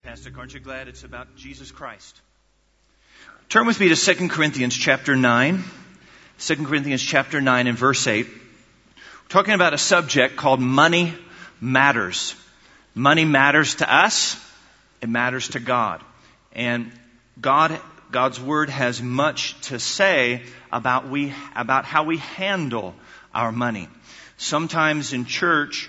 Fantastic. Aren't you glad it's about Jesus Christ? Turn with me to 2 Corinthians chapter 9. 2 Corinthians chapter 9 and verse 8. We're talking about a subject called money matters. Money matters to us. It matters to God. And God's Word has much to say about how we handle our money. Sometimes in church,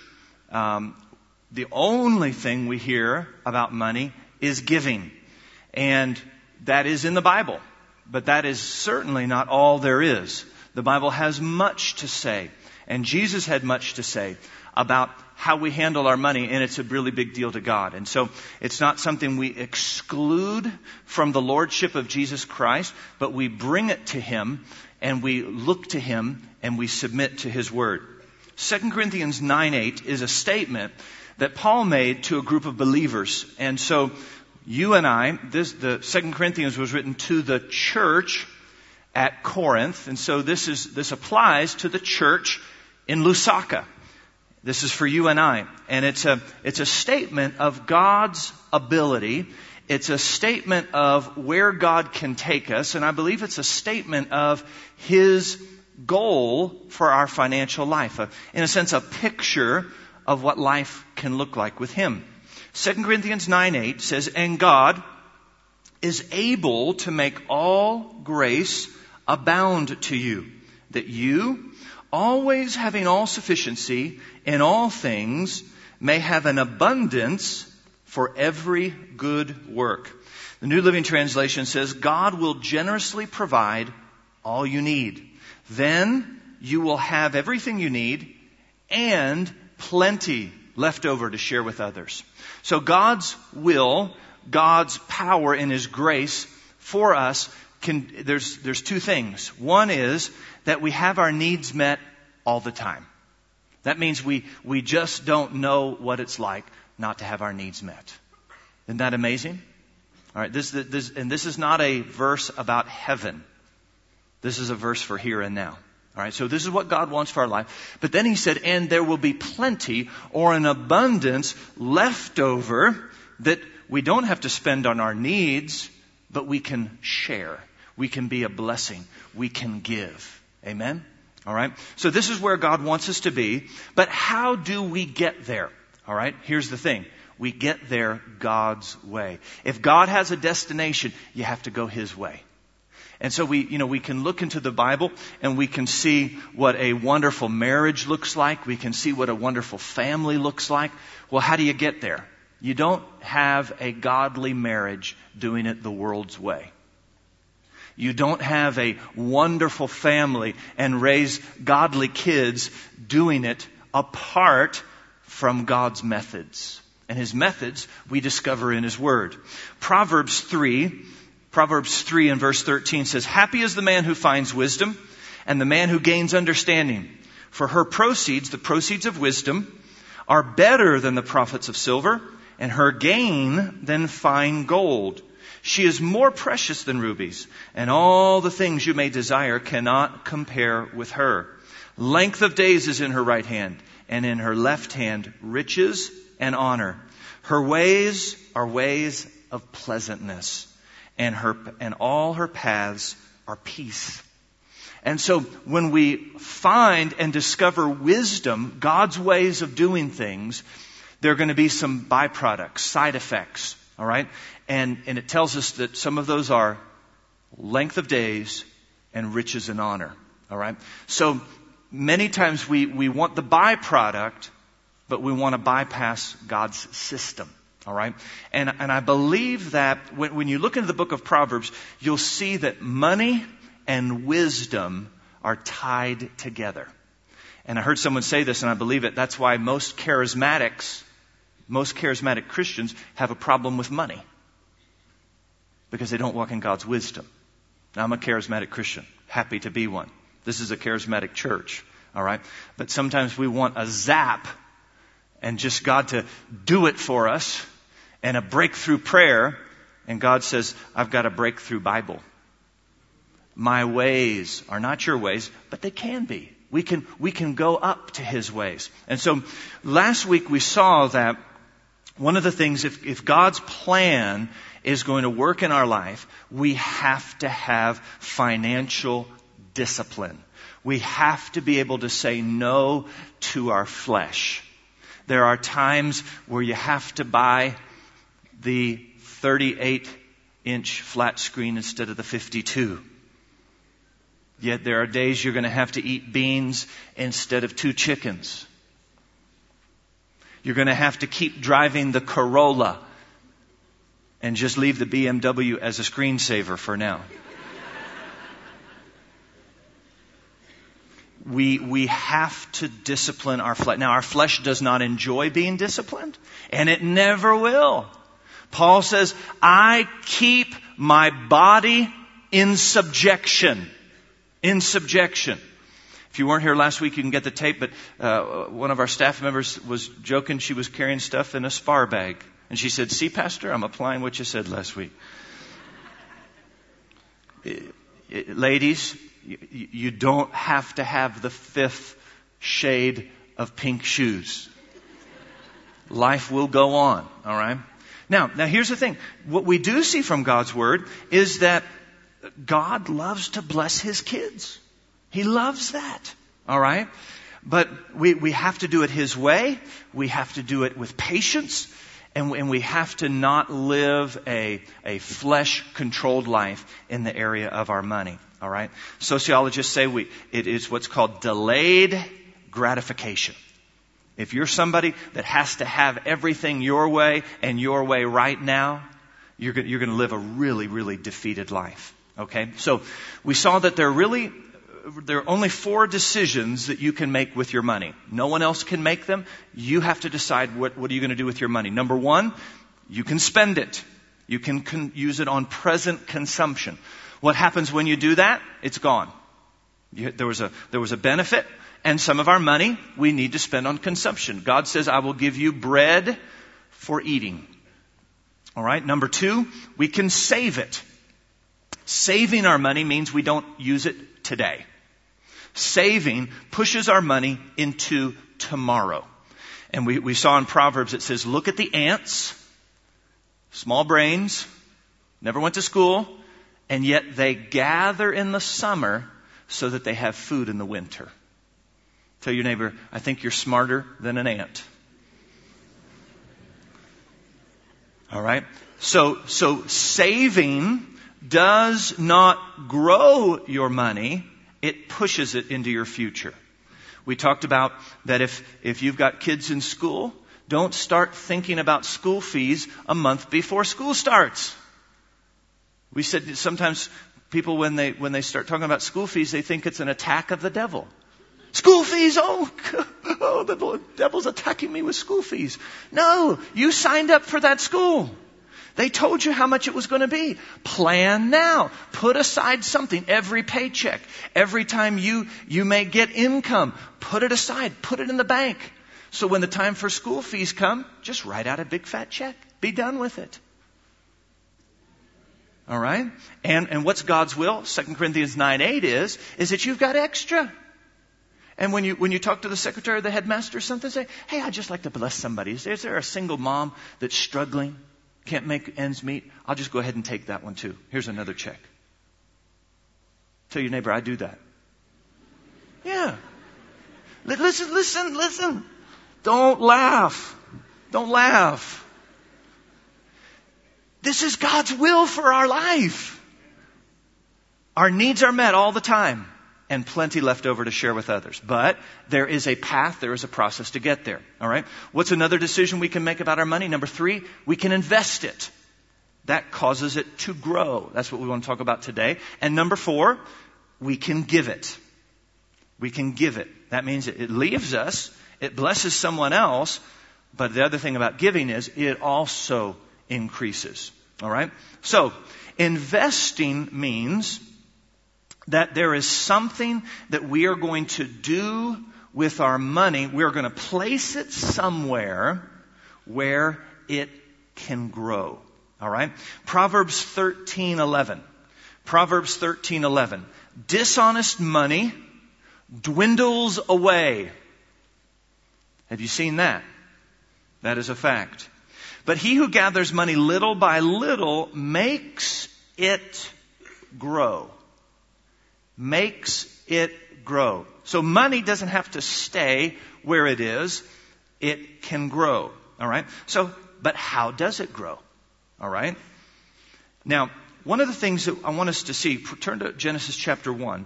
the only thing we hear about money is giving. And that is in the Bible. But that is certainly not all there is. The Bible has much to say. And Jesus had much to say about how we handle our money, and it's a really big deal to God. And so it's not something we exclude from the lordship of Jesus Christ, but we bring it to Him, and we look to Him, and we submit to His Word. 2 Corinthians 9:8 is a statement that Paul made to a group of believers. And so you and I, the 2 Corinthians was written to the church at Corinth, and so this applies to the church in Lusaka. This is for you and I. And it's a statement of God's ability. It's a statement of where God can take us. And I believe it's a statement of His goal for our financial life. In a sense, a picture of what life can look like with Him. 2 Corinthians 9:8 says, "And God is able to make all grace abound to you, that you, always having all sufficiency in all things, may have an abundance for every good work." The New Living Translation says, "God will generously provide all you need. Then you will have everything you need and plenty left over to share with others." So God's will, God's power in His grace for us, there's two things. One is that we have our needs met all the time. That means we just don't know what it's like not to have our needs met. Isn't that amazing? All right, this is not a verse about heaven. This is a verse for here and now. All right, so this is what God wants for our life. But then He said, and there will be plenty or an abundance left over that we don't have to spend on our needs, but we can share. We can be a blessing. We can give. Amen? All right, so this is where God wants us to be. But how do we get there? All right, here's the thing. We get there God's way. If God has a destination, you have to go His way. And so we can look into the Bible and we can see what a wonderful marriage looks like. We can see what a wonderful family looks like. Well, how do you get there? You don't have a godly marriage doing it the world's way. You don't have a wonderful family and raise godly kids doing it apart from God's methods. And His methods we discover in His Word. Proverbs 3 and verse 13 says, "Happy is the man who finds wisdom and the man who gains understanding. For her proceeds, the proceeds of wisdom, are better than the profits of silver, and her gain than fine gold. She is more precious than rubies, and all the things you may desire cannot compare with her. Length of days is in her right hand, and in her left hand riches and honor. Her ways are ways of pleasantness, and all her paths are peace." And so when we find and discover wisdom, God's ways of doing things, there are going to be some byproducts, side effects, all right? And it tells us that some of those are length of days and riches and honor, all right? So many times we want the byproduct, but we want to bypass God's system. All right? And I believe that when you look into the book of Proverbs, you'll see that money and wisdom are tied together. And I heard someone say this, and I believe it. That's why most charismatic Christians have a problem with money. Because they don't walk in God's wisdom. Now, I'm a charismatic Christian. Happy to be one. This is a charismatic church. All right? But sometimes we want a zap and just God to do it for us, and a breakthrough prayer, and God says, "I've got a breakthrough Bible. My ways are not your ways, but they can be. We can go up to His ways." And so last week we saw that one of the things, if God's plan is going to work in our life, we have to have financial discipline. We have to be able to say no to our flesh. There are times where you have to buy the 38-inch flat screen instead of the 52. Yet there are days you're going to have to eat beans instead of 2 chickens. You're going to have to keep driving the Corolla and just leave the BMW as a screensaver for now. We have to discipline our flesh. Now, our flesh does not enjoy being disciplined, and it never will. Paul says, I keep my body in subjection. In subjection. If you weren't here last week, you can get the tape, but one of our staff members was joking. She was carrying stuff in a spar bag. And she said, see, Pastor, I'm applying what you said last week. Ladies, you don't have to have the 5th shade of pink shoes. Life will go on, all right? Now here's the thing. What we do see from God's Word is that God loves to bless His kids. He loves that. All right? But we have to do it His way. We have to do it with patience. And we have to not live a flesh-controlled life in the area of our money. All right? Sociologists say it is what's called delayed gratification. If you're somebody that has to have everything your way and your way right now, you're going to live a really, really defeated life. Okay? So we saw that there are only 4 decisions that you can make with your money. No one else can make them. You have to decide what are you going to do with your money. Number 1, you can spend it. You can use it on present consumption. What happens when you do that? It's gone. There was a benefit, and some of our money we need to spend on consumption. God says, I will give you bread for eating. All right? Number 2, we can save it. Saving our money means we don't use it today. Saving pushes our money into tomorrow. And we saw in Proverbs, it says, look at the ants, small brains, never went to school, and yet they gather in the summer so that they have food in the winter. Tell your neighbor, I think you're smarter than an ant. All right? So saving does not grow your money. It pushes it into your future. We talked about that if you've got kids in school, don't start thinking about school fees a month before school starts. We said sometimes people, when they start talking about school fees, they think it's an attack of the devil. School fees, the devil's attacking me with school fees. No, you signed up for that school. They told you how much it was going to be. Plan now. Put aside something every paycheck. Every time you may get income, put it aside. Put it in the bank. So when the time for school fees come, just write out a big fat check. Be done with it. All right? And what's God's will? 2 Corinthians 9:8 is that you've got extra. And when you talk to the secretary or the headmaster or something, say, hey, I'd just like to bless somebody. Is there a single mom that's struggling? Can't make ends meet? I'll just go ahead and take that one too. Here's another check. Tell your neighbor, I do that. Yeah. Listen. Don't laugh. This is God's will for our life. Our needs are met all the time and plenty left over to share with others. But there is a path, there is a process to get there. All right? What's another decision we can make about our money? Number 3, we can invest it. That causes it to grow. That's what we want to talk about today. And number 4, we can give it. We can give it. That means it leaves us, it blesses someone else, but the other thing about giving is it also increases. All right? So, investing means that there is something that we are going to do with our money. We're going to place it somewhere where it can grow. All right? Proverbs 13:11. Proverbs 13:11. Dishonest money dwindles away. Have you seen that? That is a fact. But he who gathers money little by little makes it grow. Makes it grow. So money doesn't have to stay where it is. It can grow. All right? So, but how does it grow? All right? Now, one of the things that I want us to see, turn to Genesis chapter 1,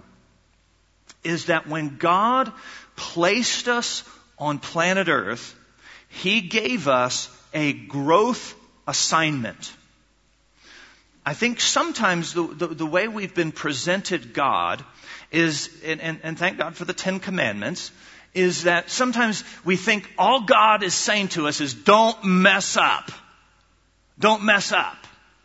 is that when God placed us on planet Earth, He gave us a growth assignment. I think sometimes the way we've been presented God is, and thank God for the Ten Commandments, is that sometimes we think all God is saying to us is don't mess up. Don't mess up.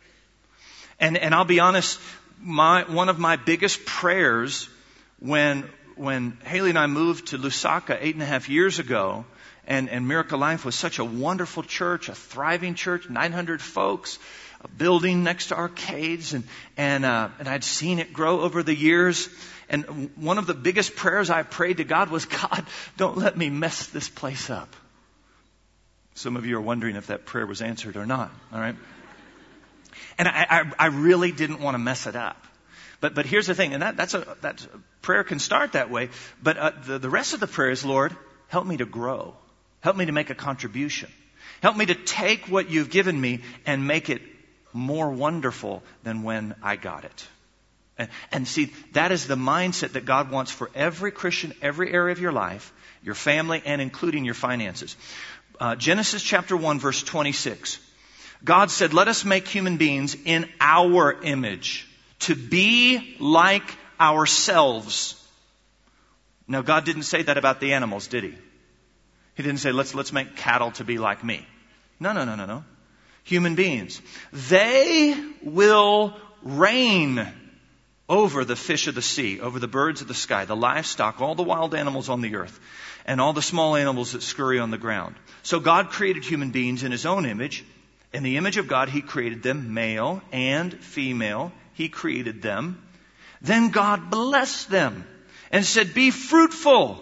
And I'll be honest, one of my biggest prayers when Haley and I moved to Lusaka 8.5 years ago, and Miracle Life was such a wonderful church, a thriving church, 900 folks, a building next to arcades, and I'd seen it grow over the years. And one of the biggest prayers I prayed to God was, God, don't let me mess this place up. Some of you are wondering if that prayer was answered or not. All right. And I really didn't want to mess it up. But here's the thing, and that's prayer can start that way. But the rest of the prayer is, Lord, help me to grow. Help me to make a contribution. Help me to take what you've given me and make it more wonderful than when I got it. And see, that is the mindset that God wants for every Christian, every area of your life, your family, and including your finances. Genesis chapter 1, verse 26. God said, let us make human beings in our image, to be like ourselves. Now, God didn't say that about the animals, did He? He didn't say, let's make cattle to be like me. No. Human beings. They will reign over the fish of the sea, over the birds of the sky, the livestock, all the wild animals on the earth, and all the small animals that scurry on the ground. So God created human beings in His own image. In the image of God, He created them, male and female. He created them. Then God blessed them and said, be fruitful,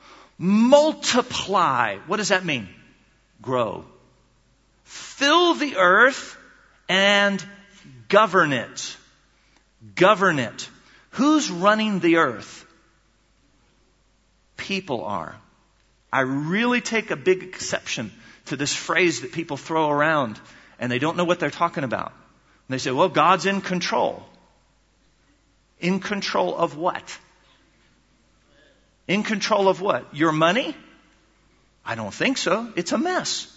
multiply. What does that mean? Grow. Fill the earth and govern it. Govern it. Who's running the earth? People are. I really take a big exception to this phrase that people throw around and they don't know what they're talking about. And they say, well, God's in control. In control of what? In control of what? Your money? I don't think so. It's a mess.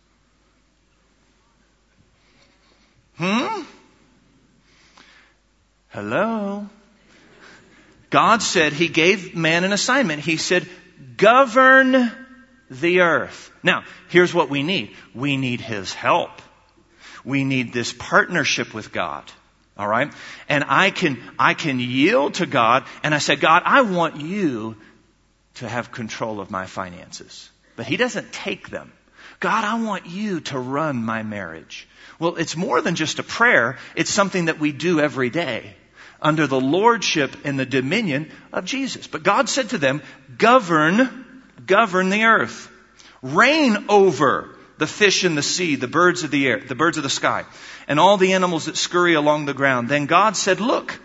Hello? God said He gave man an assignment. He said, govern the earth. Now, here's what we need. We need His help. We need this partnership with God. All right? And I can yield to God and I say, God, I want you to have control of my finances. But He doesn't take them. God, I want you to run my marriage. Well, it's more than just a prayer. It's something that we do every day under the lordship and the dominion of Jesus. But God said to them, govern the earth. Reign over the fish in the sea, the birds of the air, the birds of the sky, and all the animals that scurry along the ground. Then God said, look,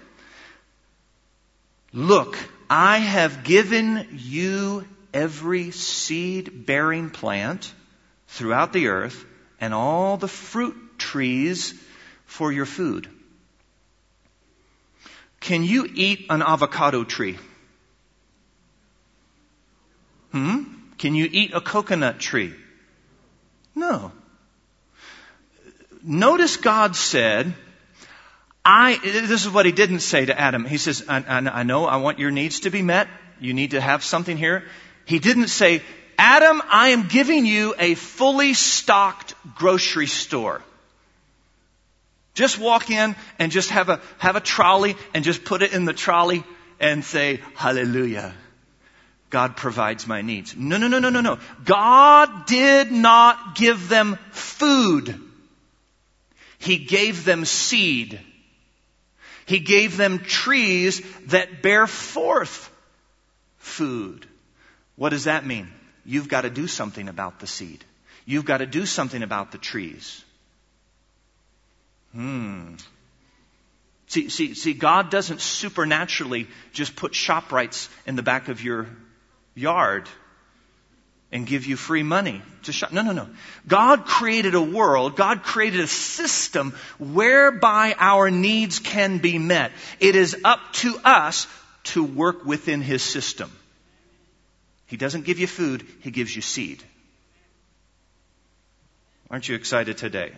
I have given you every seed-bearing plant throughout the earth and all the fruit trees for your food. Can you eat an avocado tree? Can you eat a coconut tree? No. Notice God said, this is what He didn't say to Adam. He says, I know I want your needs to be met. You need to have something here. He didn't say, Adam, I am giving you a fully stocked grocery store. Just walk in and just have a trolley and just put it in the trolley and say, hallelujah. God provides my needs. No. God did not give them food. He gave them seed. He gave them trees that bear forth food. What does that mean? You've got to do something about the seed. You've got to do something about the trees. See, God doesn't supernaturally just put ShopRites in the back of your yard and give you free money to shop. No. God created a world, God created a system whereby our needs can be met. It is up to us to work within His system. He doesn't give you food, He gives you seed. Aren't you excited today?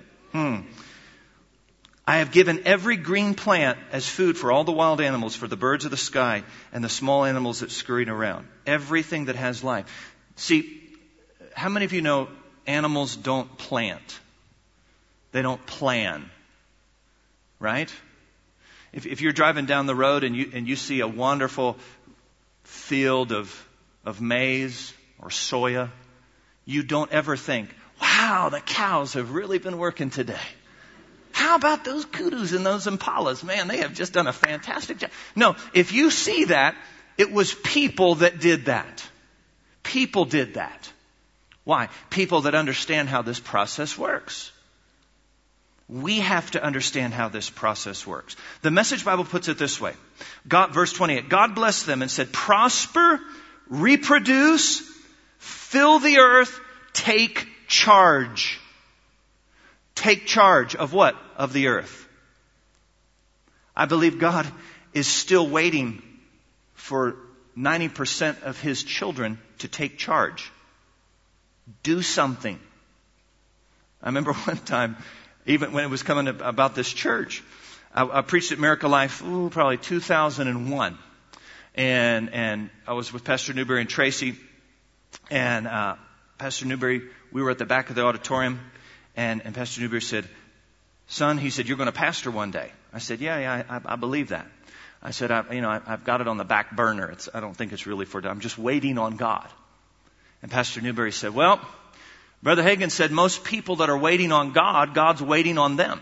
I have given every green plant as food for all the wild animals, for the birds of the sky, and the small animals that scurry around. Everything that has life. See, how many of you know animals don't plant? They don't plan. Right? If you're driving down the road and you see a wonderful field of maize or soya, you don't ever think, wow, the cows have really been working today. How about those kudus and those impalas? Man, they have just done a fantastic job. No, if you see that, it was people that did that. People did that. Why? People that understand how this process works. We have to understand how this process works. The Message Bible puts it this way. Verse 28, God blessed them and said, prosper, reproduce, fill the earth, take charge. Take charge of what? Of the earth. I believe God is still waiting for 90% of His children to take charge. Do something. I remember one time, even when it was coming about this church, I preached at Miracle Life, probably 2001. And I was with Pastor Newberry and Tracy. And Pastor Newberry, we were at the back of the auditorium. And Pastor Newberry said, son, he said, you're going to pastor one day. I said, yeah, I believe that. I said, I've got it on the back burner. I don't think it's really I'm just waiting on God. And Pastor Newberry said, well, Brother Hagin said most people that are waiting on God, God's waiting on them.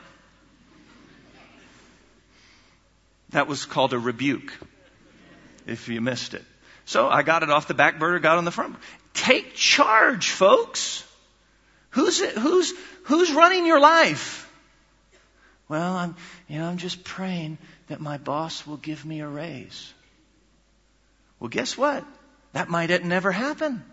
That was called a rebuke, if you missed it. So I got it off the back burner, got on the front. Take charge, folks. Who's running your life? Well, I'm just praying that my boss will give me a raise. Well, guess what? That might never happen.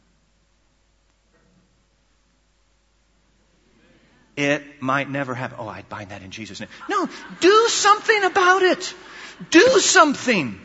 It might never happen. Oh, I'd bind that in Jesus' name. No, do something about it. Do something.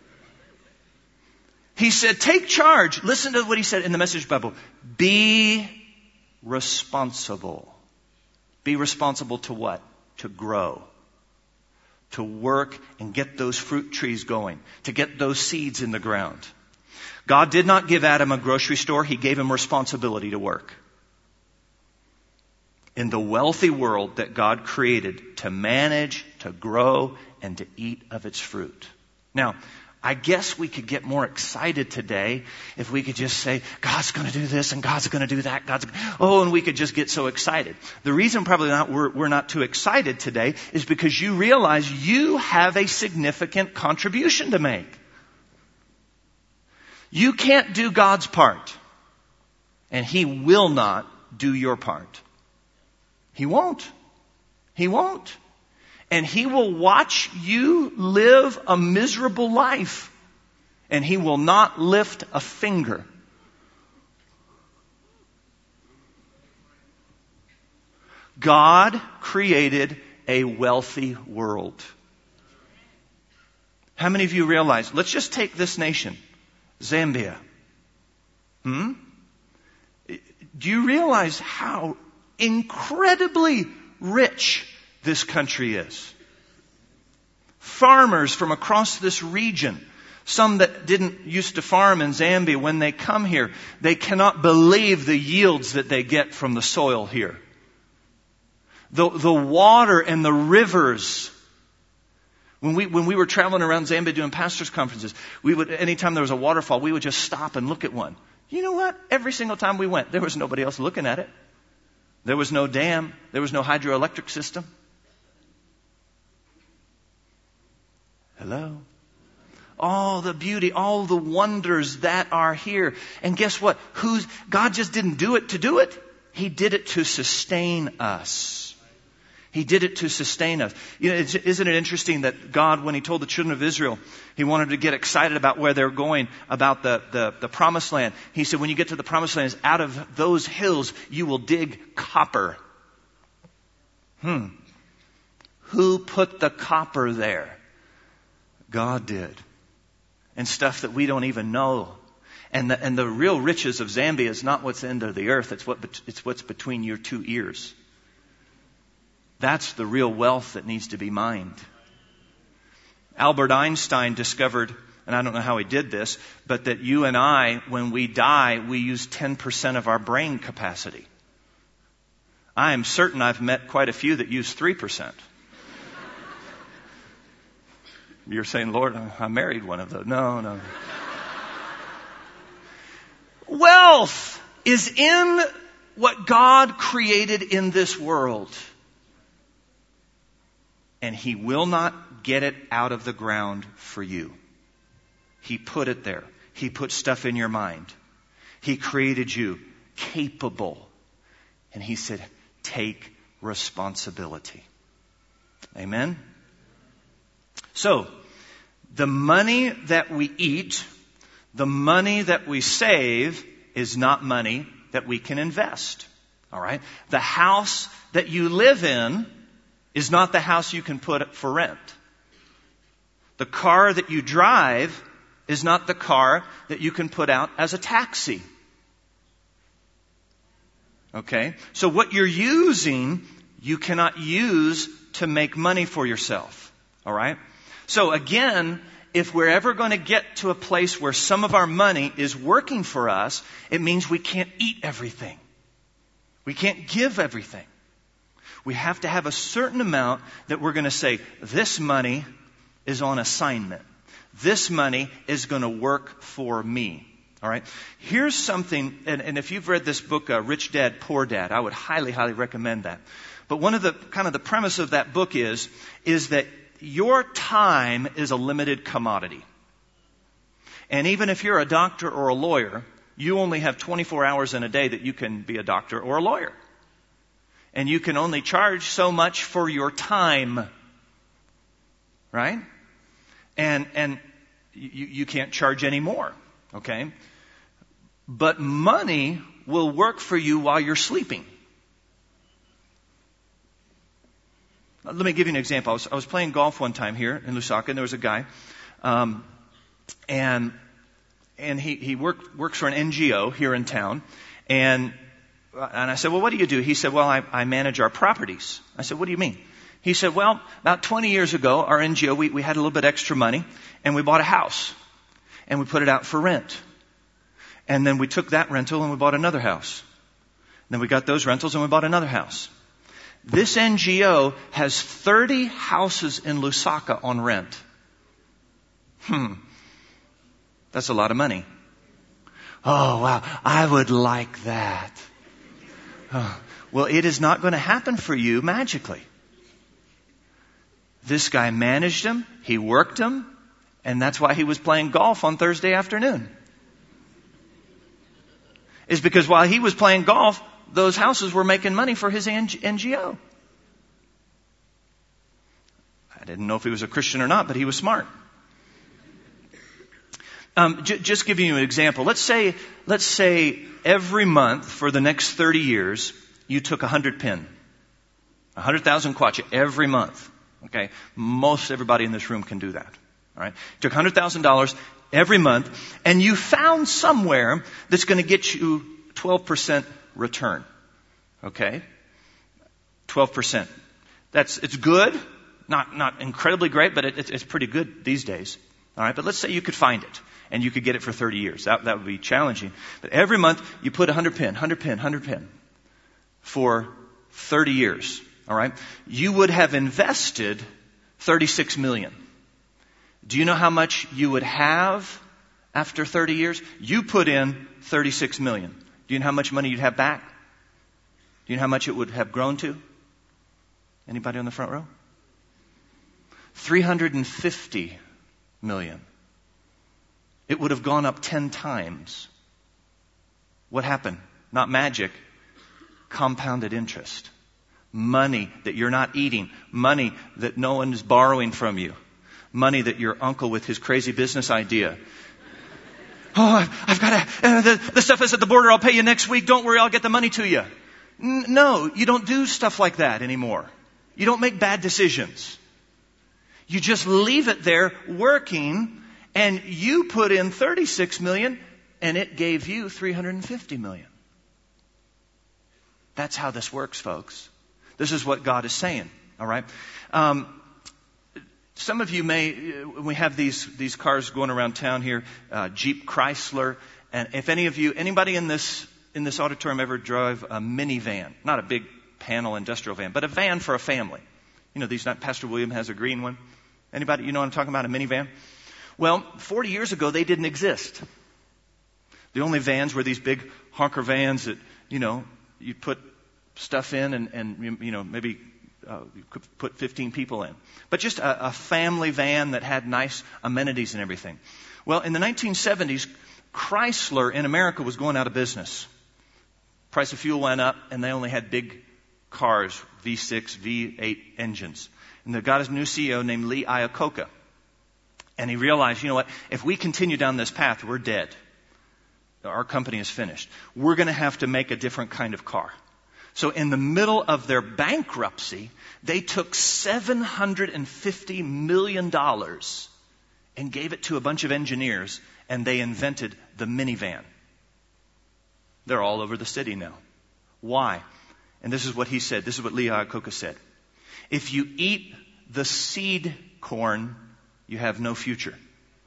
He said, take charge. Listen to what he said in the Message Bible. Be responsible. Be responsible to what? To grow. To work and get those fruit trees going. To get those seeds in the ground. God did not give Adam a grocery store. He gave him responsibility to work. In the wealthy world that God created to manage, to grow, and to eat of its fruit. Now, I guess we could get more excited today if we could just say, God's going to do this and God's going to do that. And we could just get so excited. The reason probably we're not too excited today is because you realize you have a significant contribution to make. You can't do God's part, and He will not do your part. He won't. He won't. And He will watch you live a miserable life. And He will not lift a finger. God created a wealthy world. How many of you realize, let's just take this nation, Zambia. Do you realize how incredibly rich this country is? Farmers from across this region, some that didn't used to farm in Zambia, when they come here, they cannot believe the yields that they get from the soil here. The water and the rivers. When we were traveling around Zambia doing pastors' conferences, anytime there was a waterfall, we would just stop and look at one. You know what? Every single time we went, there was nobody else looking at it. There was no dam. There was no hydroelectric system. Hello? All the beauty, all the wonders that are here. And guess what? God just didn't do it to do it. He did it to sustain us. He did it to sustain us. Isn't it interesting that God, when He told the children of Israel, He wanted to get excited about where they're going, about the promised land. He said, when you get to the promised land, out of those hills, you will dig copper. Who put the copper there? God did. And stuff that we don't even know. And the real riches of Zambia is not what's under the earth. It's what's between your two ears. That's the real wealth that needs to be mined. Albert Einstein discovered, and I don't know how he did this, but that you and I, when we die, we use 10% of our brain capacity. I am certain I've met quite a few that use 3%. You're saying, Lord, I married one of those. No. Wealth is in what God created in this world. And He will not get it out of the ground for you. He put it there. He put stuff in your mind. He created you capable. And He said, take responsibility. Amen? So, the money that we eat, the money that we save, is not money that we can invest. All right? The house that you live in is not the house you can put up for rent. The car that you drive is not the car that you can put out as a taxi. Okay? So what you're using, you cannot use to make money for yourself. All right? So again, if we're ever going to get to a place where some of our money is working for us, it means we can't eat everything. We can't give everything. We have to have a certain amount that we're going to say, this money is on assignment. This money is going to work for me. All right? Here's something, and if you've read this book, Rich Dad, Poor Dad, I would highly, highly recommend that. But one of the premise of that book is that your time is a limited commodity. And even if you're a doctor or a lawyer, you only have 24 hours in a day that you can be a doctor or a lawyer. And you can only charge so much for your time. Right? And you can't charge any more. Okay? But money will work for you while you're sleeping. Let me give you an example. I was playing golf one time here in Lusaka, and there was a guy, and he works for an NGO here in town, and I said, well, what do you do? He said, well, I manage our properties. I said, what do you mean? He said, well, about 20 years ago, our NGO, we had a little bit extra money, and we bought a house, and we put it out for rent. And then we took that rental and we bought another house. And then we got those rentals and we bought another house. This NGO has 30 houses in Lusaka on rent. That's a lot of money. Oh, wow. I would like that. Well, it is not going to happen for you magically. This guy managed them. He worked them. And that's why he was playing golf on Thursday afternoon. Is because while he was playing golf, those houses were making money for his NGO. I didn't know if he was a Christian or not, but he was smart. Just giving you an example. Let's say every month for the next 30 years, you took 100 pin. 100,000 kwacha every month. Okay? Most everybody in this room can do that. All right? You took $100,000 every month, and you found somewhere that's going to get you 12% return. Okay? 12%. It's good. Not incredibly great, but it's pretty good these days. All right? But let's say you could find it, and you could get it for 30 years. That would be challenging. But every month, you put 100 pin for 30 years. All right? You would have invested $36 million. Do you know how much you would have after 30 years? You put in $36 million. Do you know how much money you'd have back? Do you know how much it would have grown to? Anybody on the front row? $350 million. It would have gone up 10 times. What happened? Not magic. Compounded interest. money that you're not eating, money that no one is borrowing from you, money that your uncle with his crazy business idea. Oh, I've got to, the stuff is at the border, I'll pay you next week, don't worry, I'll get the money to you. No, you don't do stuff like that anymore. You don't make bad decisions. You just leave it there working, and you put in $36 million, and it gave you $350 million. That's how this works, folks. This is what God is saying, all right? Some of you we have these cars going around town here, Jeep Chrysler, and if anybody in this auditorium ever drove a minivan, not a big panel industrial van, but a van for a family. You know, Pastor William has a green one. Anybody, you know what I'm talking about, a minivan? Well, 40 years ago, they didn't exist. The only vans were these big honker vans that, you know, you'd put stuff in and you know, maybe you could put 15 people in. But just a family van that had nice amenities and everything. Well, in the 1970s, Chrysler in America was going out of business. Price of fuel went up, and they only had big cars, V6, V8 engines. And they got a new CEO named Lee Iacocca. And he realized, you know what, if we continue down this path, we're dead. Our company is finished. We're going to have to make a different kind of car. So in the middle of their bankruptcy, they took $750 million and gave it to a bunch of engineers, and they invented the minivan. They're all over the city now. Why? And this is what he said. This is what Lee Iacocca said. If you eat the seed corn, you have no future.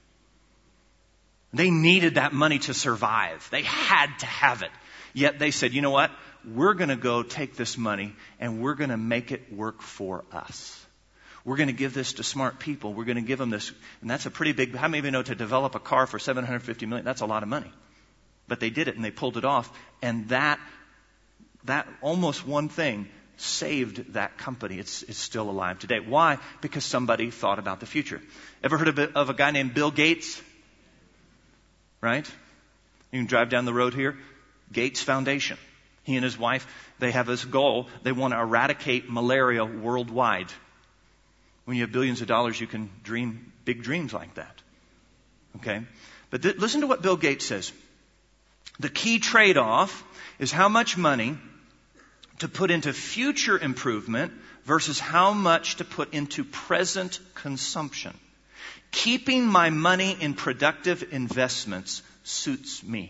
They needed that money to survive. They had to have it. Yet they said, you know what? We're going to go take this money and we're going to make it work for us. We're going to give this to smart people. We're going to give them this. And that's a pretty big, how many of you know to develop a car for $750 million? That's a lot of money. But they did it and they pulled it off. And that almost one thing saved that company. It's still alive today. Why? Because somebody thought about the future. Ever heard of a guy named Bill Gates? Right? You can drive down the road here. Gates Foundation. He and his wife, they have this goal. They want to eradicate malaria worldwide. When you have billions of dollars, you can dream big dreams like that. Okay? But listen to what Bill Gates says. The key trade-off is how much money to put into future improvement versus how much to put into present consumption. Keeping my money in productive investments suits me.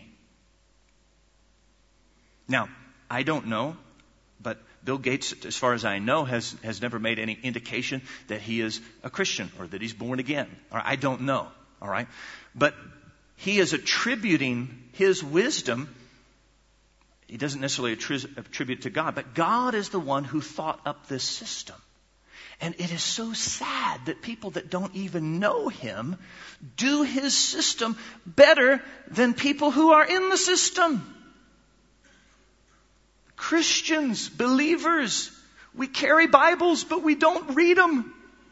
Now, I don't know, but Bill Gates, as far as I know, has never made any indication that he is a Christian or that he's born again. Or I don't know, all right? But he is attributing his wisdom. He doesn't necessarily attribute to God, but God is the one who thought up this system. And it is so sad that people that don't even know him do his system better than people who are in the system. Christians, believers, we carry Bibles, but we don't read them.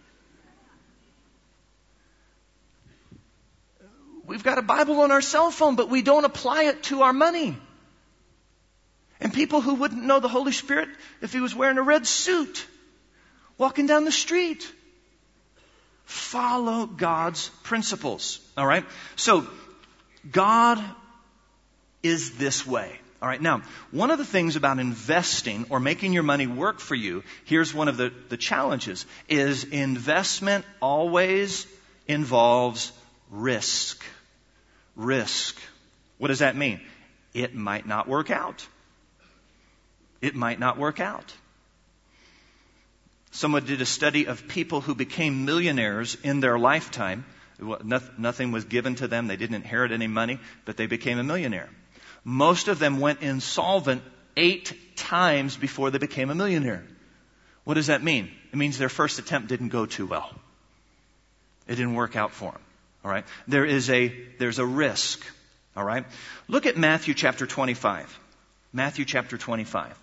We've got a Bible on our cell phone, but we don't apply it to our money. And people who wouldn't know the Holy Spirit if he was wearing a red suit, walking down the street. Follow God's principles. All right? So, God is this way. All right. Now, one of the things about investing or making your money work for you, here's one of the challenges, is investment always involves risk. Risk. What does that mean? It might not work out. It might not work out. Someone did a study of people who became millionaires in their lifetime. Nothing was given to them. They didn't inherit any money, but they became a millionaire. Most of them went insolvent 8 times before they became a millionaire. What does that mean? It means their first attempt didn't go too well. It didn't work out for them. All right? There's a risk. All right? Look at Matthew chapter 25. Matthew chapter 25.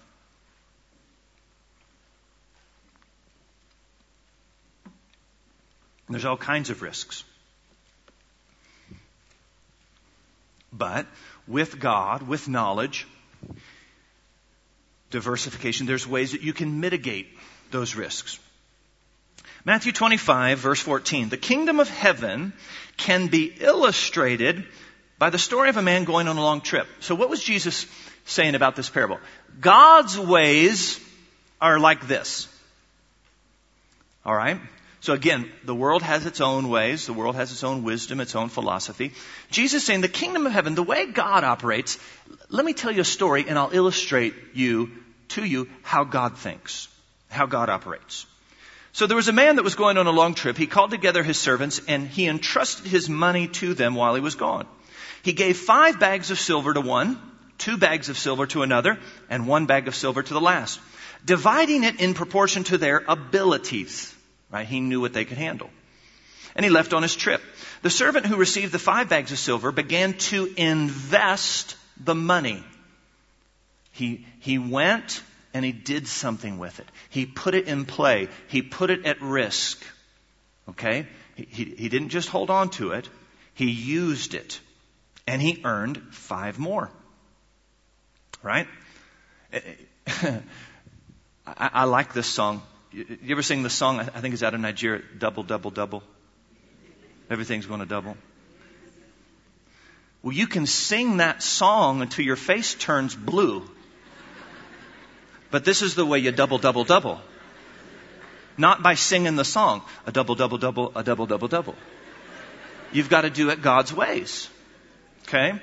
There's all kinds of risks. But with God, with knowledge, diversification. There's ways that you can mitigate those risks. Matthew 25, verse 14. The kingdom of heaven can be illustrated by the story of a man going on a long trip. So what was Jesus saying about this parable? God's ways are like this. All right? So again, the world has its own ways. The world has its own wisdom, its own philosophy. Jesus is saying the kingdom of heaven, the way God operates, let me tell you a story and I'll illustrate to you how God thinks, how God operates. So there was a man that was going on a long trip. He called together his servants and he entrusted his money to them while he was gone. He gave 5 bags of silver to one, 2 bags of silver to another, and 1 bag of silver to the last, dividing it in proportion to their abilities. Right? He knew what they could handle. And he left on his trip. The servant who received the 5 bags of silver began to invest the money. He went and he did something with it. He put it in play. He put it at risk. Okay? He didn't just hold on to it. He used it. And he earned 5 more. Right? I like this song. You ever sing the song, I think it's out of Nigeria, double, double, double? Everything's going to double. Well, you can sing that song until your face turns blue. But this is the way you double, double, double. Not by singing the song, a double, double, double, a double, double, double. You've got to do it God's ways. Okay?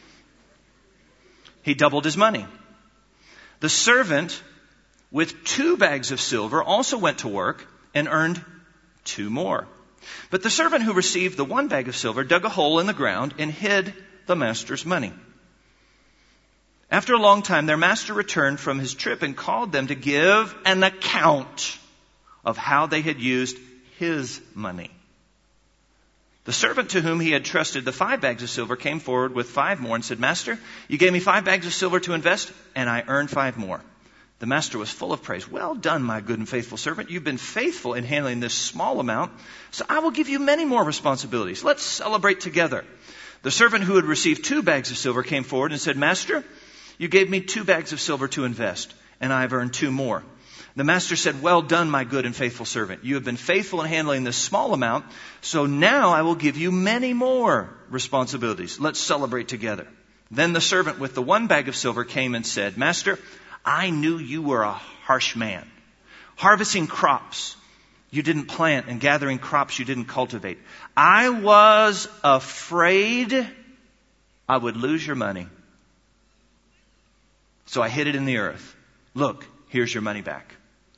He doubled his money. The servant with 2 bags of silver also went to work and earned 2 more. But the servant who received the 1 bag of silver dug a hole in the ground and hid the master's money. After a long time, their master returned from his trip and called them to give an account of how they had used his money. The servant to whom he had trusted the 5 bags of silver came forward with 5 more and said, Master, you gave me 5 bags of silver to invest, and I earned 5 more. The master was full of praise. Well done, my good and faithful servant. You've been faithful in handling this small amount, so I will give you many more responsibilities. Let's celebrate together. The servant who had received 2 bags of silver came forward and said, Master, you gave me 2 bags of silver to invest, and I have earned 2 more. The master said, well done, my good and faithful servant. You have been faithful in handling this small amount, so now I will give you many more responsibilities. Let's celebrate together. Then the servant with the 1 bag of silver came and said, Master, I knew you were a harsh man, harvesting crops you didn't plant and gathering crops you didn't cultivate. I was afraid I would lose your money. So I hid it in the earth. Look, here's your money back.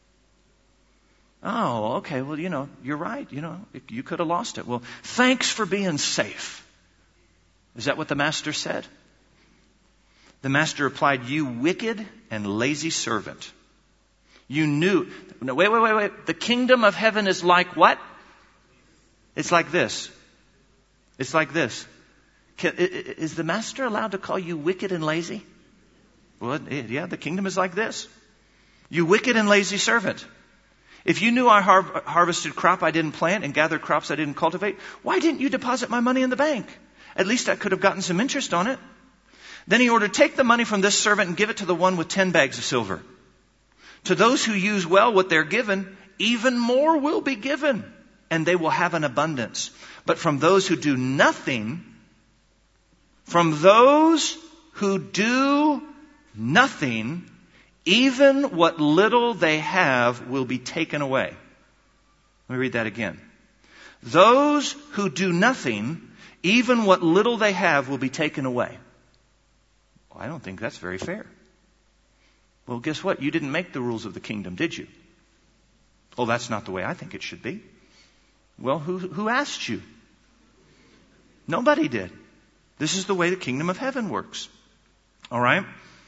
Oh, okay. Well, you're right. You could have lost it. Well, thanks for being safe. Is that what the master said? The master replied, you wicked and lazy servant. You knew. No, wait. The kingdom of heaven is like what? It's like this. It's like this. Is the master allowed to call you wicked and lazy? Well, yeah, the kingdom is like this. You wicked and lazy servant. If you knew I harvested crop I didn't plant and gathered crops I didn't cultivate, why didn't you deposit my money in the bank? At least I could have gotten some interest on it. Then he ordered, take the money from this servant and give it to the one with 10 bags of silver. To those who use well what they're given, even more will be given, and they will have an abundance. But from those who do nothing, even what little they have will be taken away. Let me read that again. Those who do nothing, even what little they have will be taken away. Well, I don't think that's very fair. Well, guess what? You didn't make the rules of the kingdom, did you? Oh, that's not the way I think it should be. Well, who asked you? Nobody did. This is the way the kingdom of heaven works. All right?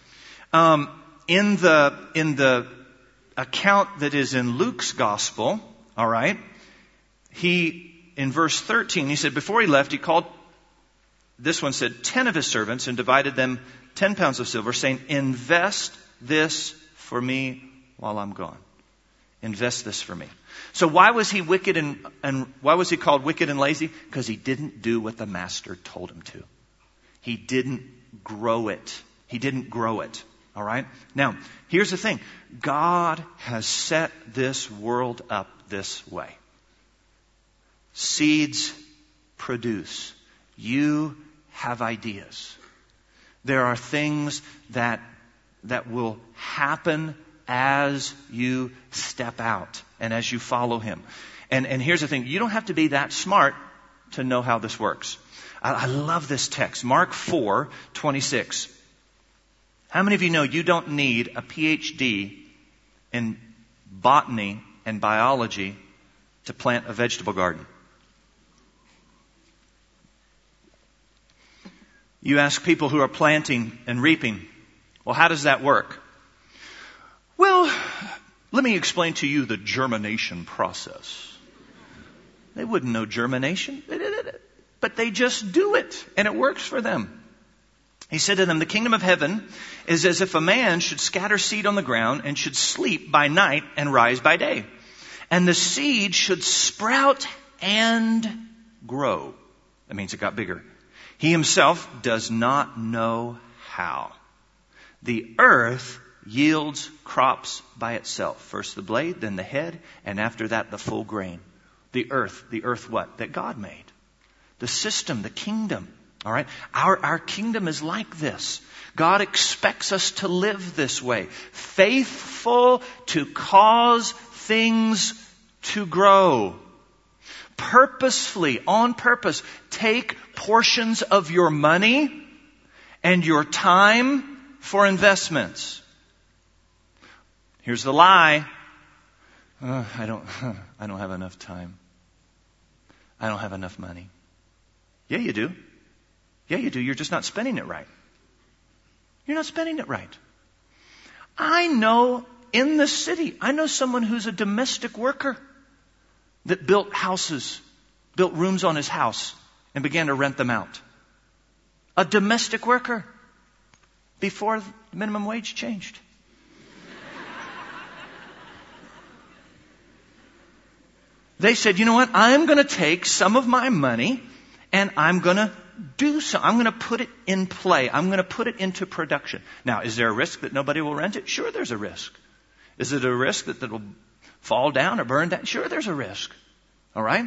In the account that is in Luke's gospel, all right, in verse 13, he said, before he left, he called, this one said, 10 of his servants and divided them 10 pounds of silver, saying, invest this for me while I'm gone. Invest this for me. So why was he wicked and why was he called wicked and lazy? Because he didn't do what the master told him to. He didn't grow it. He didn't grow it. All right? Now, here's the thing. God has set this world up this way. Seeds produce. You have ideas. There are things that will happen as you step out and as you follow Him. And here's the thing. You don't have to be that smart to know how this works. I love this text. Mark 4:26. How many of you know you don't need a PhD in botany and biology to plant a vegetable garden? You ask people who are planting and reaping, well, how does that work? Well, let me explain to you the germination process. They wouldn't know germination, but they just do it, and it works for them. He said to them, the kingdom of heaven is as if a man should scatter seed on the ground and should sleep by night and rise by day. And the seed should sprout and grow. That means it got bigger. He himself does not know how. The earth yields crops by itself. First the blade, then the head, and after that the full grain. The earth what? That God made. The system, the kingdom. All right? Our kingdom is like this. God expects us to live this way. Faithful to cause things to grow. Purposefully, on purpose, take portions of your money and your time for investments. Here's the lie. I don't have enough time. I don't have enough money. Yeah, you do. Yeah, you do. You're just not spending it right. You're not spending it right. I know in the city, I know someone who's a domestic worker that built houses, built rooms on his house, and began to rent them out. A domestic worker before the minimum wage changed. They said, you know what? I'm going to take some of my money and I'm going to I'm going to put it in play. I'm going to put it into production. Now, is there a risk that nobody will rent it? Sure, there's a risk. Is it a risk that it'll fall down or burn down? Sure, there's a risk. All right?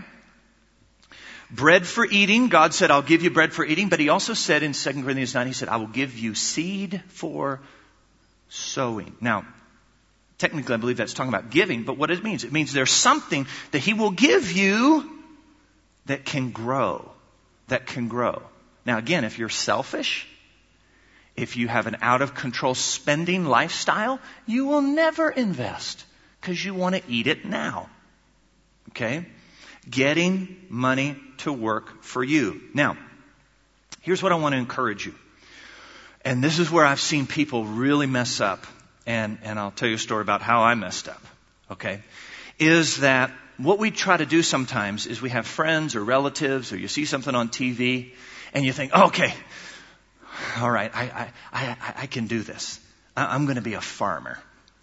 Bread for eating. God said, I'll give you bread for eating. But He also said in 2 Corinthians 9, He said, I will give you seed for sowing. Now, technically, I believe that's talking about giving. But what it means there's something that He will give you that can grow. That can grow. Now, again, if you're selfish, if you have an out-of-control spending lifestyle, you will never invest because you want to eat it now. Okay? Getting money to work for you. Now, here's what I want to encourage you. And this is where I've seen people really mess up. And I'll tell you a story about how I messed up. Okay? Is that what we try to do sometimes is we have friends or relatives or you see something on TV and you think, okay, all right, I can do this. I'm going to be a farmer.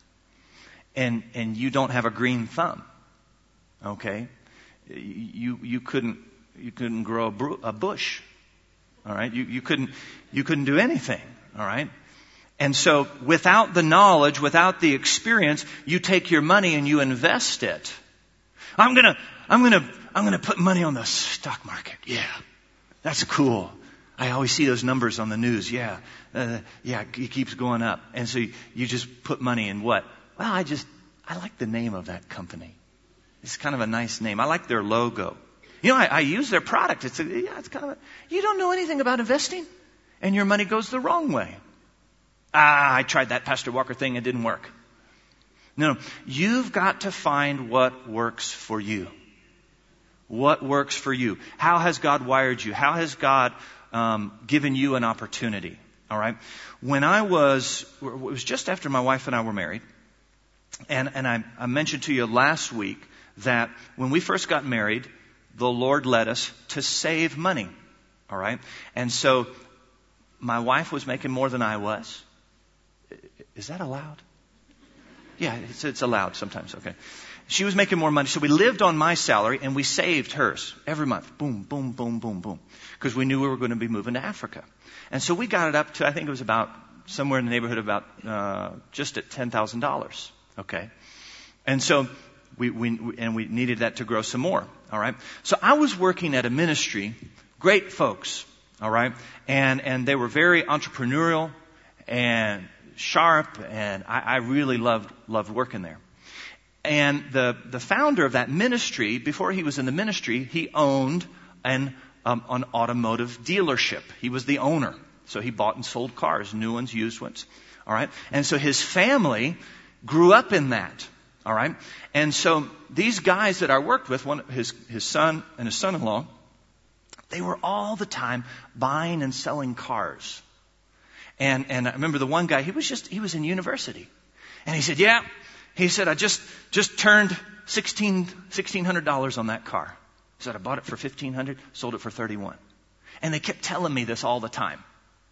And you don't have a green thumb. Okay? You couldn't grow a bush. All right? You couldn't do anything. All right? And so without the knowledge, without the experience, you take your money and you invest it. I'm gonna put money on the stock market. Yeah. That's cool. I always see those numbers on the news. Yeah. It keeps going up. And so you just put money in what? Well, I like the name of that company. It's kind of a nice name. I like their logo. You know, I use their product. It's kind of you don't know anything about investing and your money goes the wrong way. I tried that Pastor Walker thing. It didn't work. No, you've got to find what works for you. What works for you? How has God wired you? How has God given you an opportunity? All right. When it was just after my wife and I were married, and I mentioned to you last week that when we first got married, the Lord led us to save money. All right. And so my wife was making more than I was. Is that allowed? Yeah, it's allowed sometimes. Okay. She was making more money. So we lived on my salary and we saved hers every month. Boom, boom, boom, boom, boom. Because we knew we were going to be moving to Africa. And so we got it up to, I think it was about somewhere in the neighborhood of about just at $10,000. Okay, and so we needed that to grow some more. All right, so I was working at a ministry, great folks. All right, and they were very entrepreneurial and sharp, and I really loved working there. And the founder of that ministry, before he was in the ministry, he owned an automotive dealership. He was the owner. So he bought and sold cars, new ones, used ones. All right. And so his family grew up in that. All right. And so these guys that I worked with, his son and his son-in-law, they were all the time buying and selling cars. And I remember the one guy, he was in university. And he said, yeah. He said, I just turned $1,600 on that car. He said, I bought it for $1,500, sold it for $31. And they kept telling me this all the time.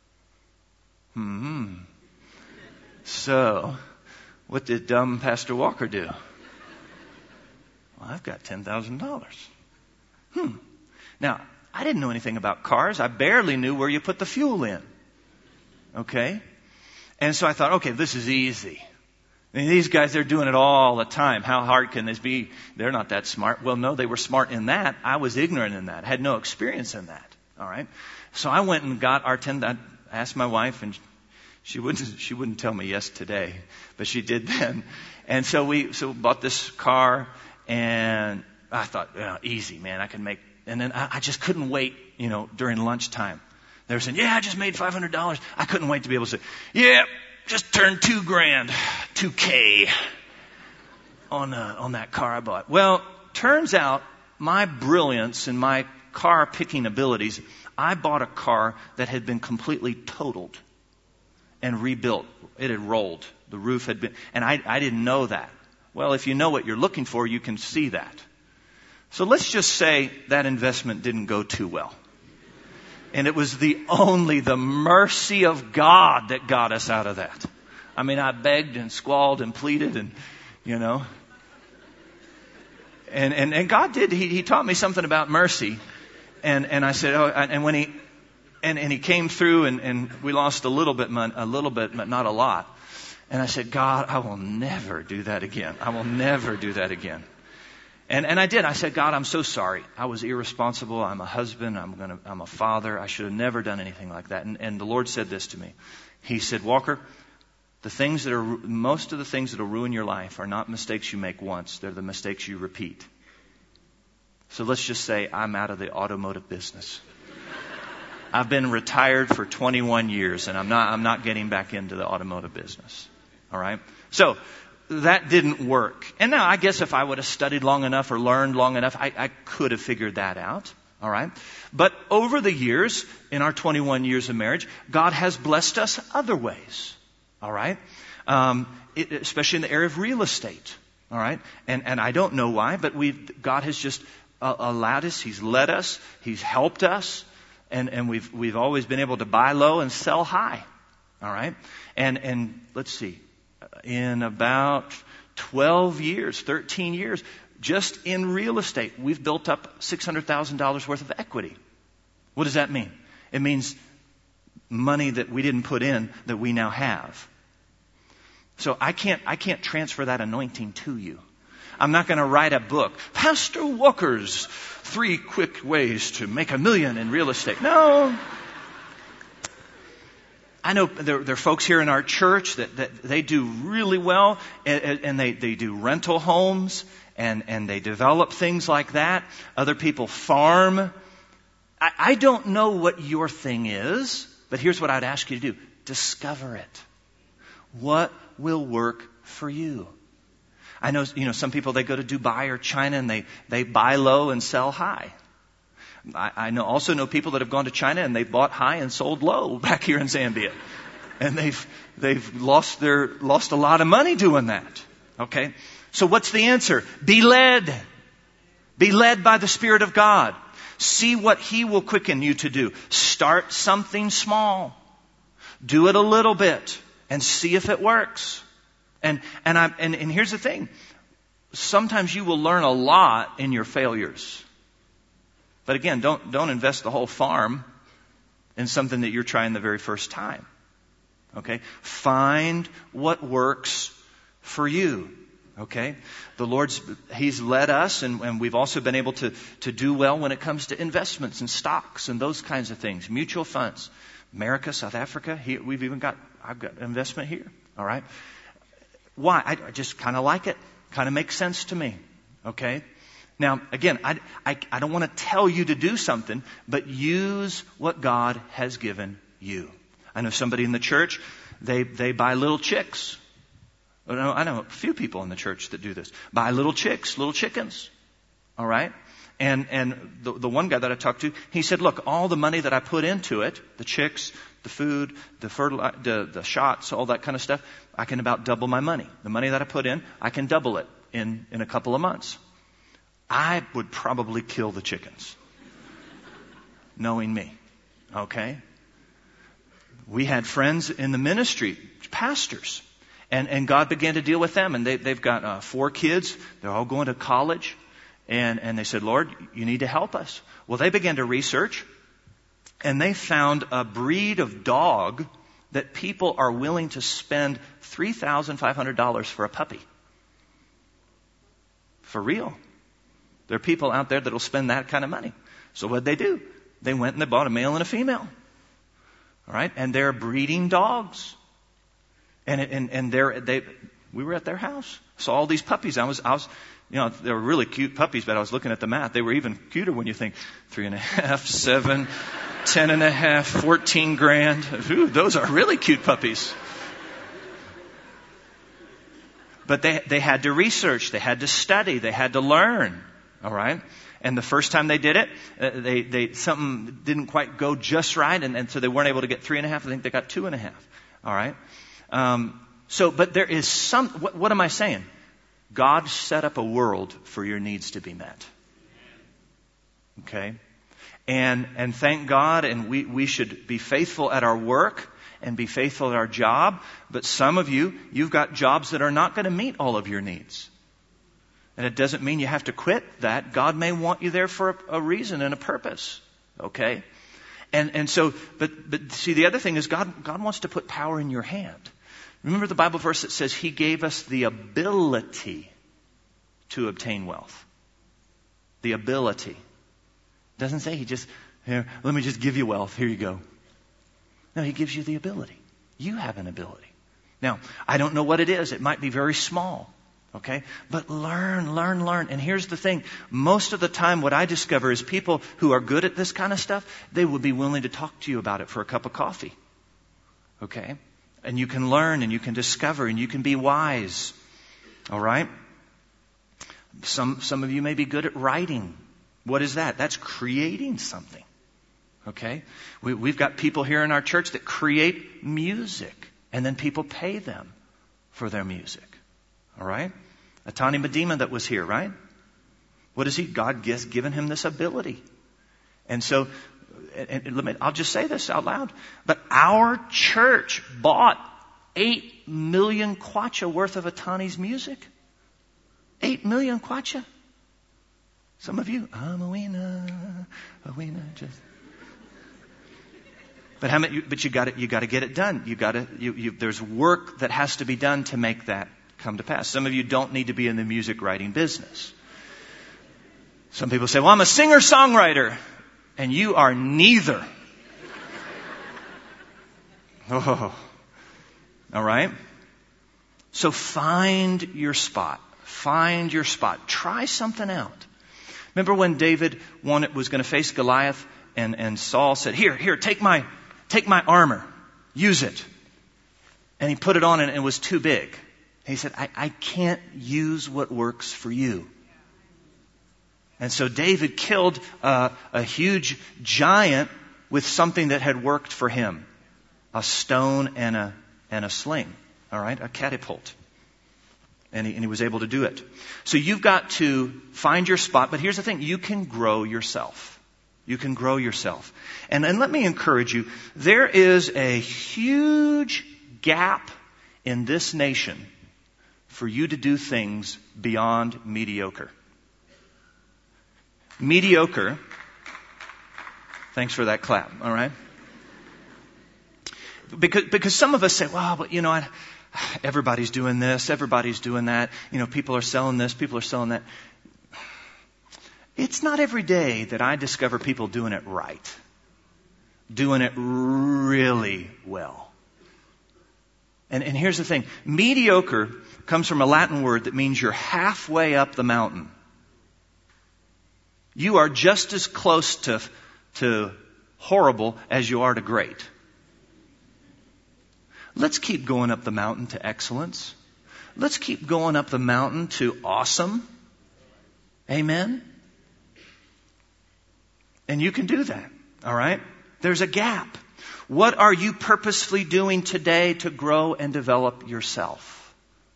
So, what did dumb Pastor Walker do? Well, I've got $10,000. Now, I didn't know anything about cars. I barely knew where you put the fuel in. Okay? And so I thought, okay, this is easy. I mean, these guys, they're doing it all the time. How hard can this be? They're not that smart. Well, no, they were smart in that. I was ignorant in that. I had no experience in that. All right? So I went and got our I asked my wife, and she wouldn't tell me yes today, but she did then. And so we bought this car, and I thought, easy, man, I can make. And then I just couldn't wait, during lunchtime. They were saying, yeah, I just made $500. I couldn't wait to be able to say, yeah, just turned $2,000 on that car I bought. Well, turns out my brilliance and my car picking abilities, I bought a car that had been completely totaled and rebuilt. It had rolled. The roof had been, and I didn't know that. Well, if you know what you're looking for, you can see that. So let's just say that investment didn't go too well. And it was the mercy of God that got us out of that. I mean, I begged and squalled and pleaded and, And God did, He taught me something about mercy. And I said, and when He came through and we lost a little bit, but not a lot. And I said, God, I will never do that again. I will never do that again. And I did. I said, God, I'm so sorry. I was irresponsible. I'm a husband. I'm a father. I should have never done anything like that. And the Lord said this to me. He said, Walker, most of the things that will ruin your life are not mistakes you make once. They're the mistakes you repeat. So let's just say I'm out of the automotive business. I've been retired for 21 years, and I'm not getting back into the automotive business. All right? So that didn't work. And now I guess if I would have studied long enough or learned long enough, I could have figured that out. All right? But over the years, in our 21 years of marriage, God has blessed us other ways. All right? Especially in the area of real estate. All right? And I don't know why, but God has just allowed us. He's led us. He's helped us. And we've always been able to buy low and sell high. All right? And let's see. In about 12 years, 13 years, just in real estate, we've built up $600,000 worth of equity. What does that mean? It means money that we didn't put in that we now have. So I can't transfer that anointing to you. I'm not going to write a book, Pastor Walker's 3 quick ways to make $1 million in real estate. No. I know there are folks here in our church that they do really well, and they do rental homes, and they develop things like that. Other people farm. I don't know what your thing is, but here's what I'd ask you to do. Discover it. What will work for you? I know, some people, they go to Dubai or China and they buy low and sell high. I also know people that have gone to China and they bought high and sold low back here in Zambia. And they've lost a lot of money doing that. Okay? So what's the answer? Be led. Be led by the Spirit of God. See what He will quicken you to do. Start something small. Do it a little bit and see if it works. And here's the thing. Sometimes you will learn a lot in your failures. But again, don't invest the whole farm in something that you're trying the very first time. Okay? Find what works for you. Okay? The Lord's, He's led us, and we've also been able to do well when it comes to investments and stocks and those kinds of things. Mutual funds. America, South Africa, here, I've got investment here. All right? Why? I just kind of like it. Kind of makes sense to me. Okay? Now, again, I don't want to tell you to do something, but use what God has given you. I know somebody in the church, they buy little chicks. I know a few people in the church that do this. Buy little chicks, little chickens. All right? And the one guy that I talked to, he said, look, all the money that I put into it, the chicks, the food, the fertilizer, the shots, all that kind of stuff, I can about double my money. The money that I put in, I can double it in a couple of months. I would probably kill the chickens. Knowing me. Okay? We had friends in the ministry, pastors. And God began to deal with them. And they've got 4 kids. They're all going to college. And they said, Lord, you need to help us. Well, they began to research. And they found a breed of dog that people are willing to spend $3,500 for a puppy. For real. There are people out there that will spend that kind of money. So what'd they do? They went and they bought a male and a female. All right? And they're breeding dogs. And we were at their house. Saw all these puppies. I was, they were really cute puppies, but I was looking at the math. They were even cuter when you think 3.5, 7, 10.5, 14 grand. Ooh, those are really cute puppies. But they had to research. They had to study. They had to learn. All right? And the first time they did it, something didn't quite go just right. And so they weren't able to get 3.5. I think they got 2.5. All right? But there is what am I saying? God set up a world for your needs to be met. Okay? And thank God, and we should be faithful at our work and be faithful at our job. But some of you've got jobs that are not going to meet all of your needs. And it doesn't mean you have to quit that. God may want you there for a reason and a purpose. Okay? And so, but see, the other thing is God wants to put power in your hand. Remember the Bible verse that says He gave us the ability to obtain wealth. The ability. It doesn't say He just, here, let me just give you wealth. Here you go. No, He gives you the ability. You have an ability. Now, I don't know what it is. It might be very small. Okay? But learn. And here's the thing. Most of the time what I discover is people who are good at this kind of stuff, they will be willing to talk to you about it for a cup of coffee. Okay? And you can learn and you can discover and you can be wise. All right? Some of you may be good at writing. What is that? That's creating something. Okay? We've got people here in our church that create music. And then people pay them for their music. All right? Atani Medina that was here, right? What is he? God has given him this ability. And so, I'll just say this out loud. But our church bought 8 million kwacha worth of Atani's music. 8 million kwacha. Some of you, I'm a wiener, just. But you got to get it done. There's work that has to be done to make that come to pass. Some of you don't need to be in the music writing business. Some people say, well, I'm a singer-songwriter. And you are neither. Oh. All right? So find your spot. Find your spot. Try something out. Remember when David was going to face Goliath and Saul said, here, take my armor. Use it. And he put it on and it was too big. He said, I can't use what works for you. And so David killed a huge giant with something that had worked for him. A stone and a sling. All right? A catapult. And he was able to do it. So you've got to find your spot. But here's the thing. You can grow yourself. You can grow yourself. And let me encourage you. There is a huge gap in this nation for you to do things beyond mediocre. Mediocre. Thanks for that clap. All right. because some of us say, well, but everybody's doing this, everybody's doing that. People are selling this, people are selling that. It's not every day that I discover people doing it right. Doing it really well. And here's the thing. Mediocre comes from a Latin word that means you're halfway up the mountain. You are just as close to horrible as you are to great. Let's keep going up the mountain to excellence. Let's keep going up the mountain to awesome. Amen? And you can do that. All right? There's a gap. What are you purposefully doing today to grow and develop yourself?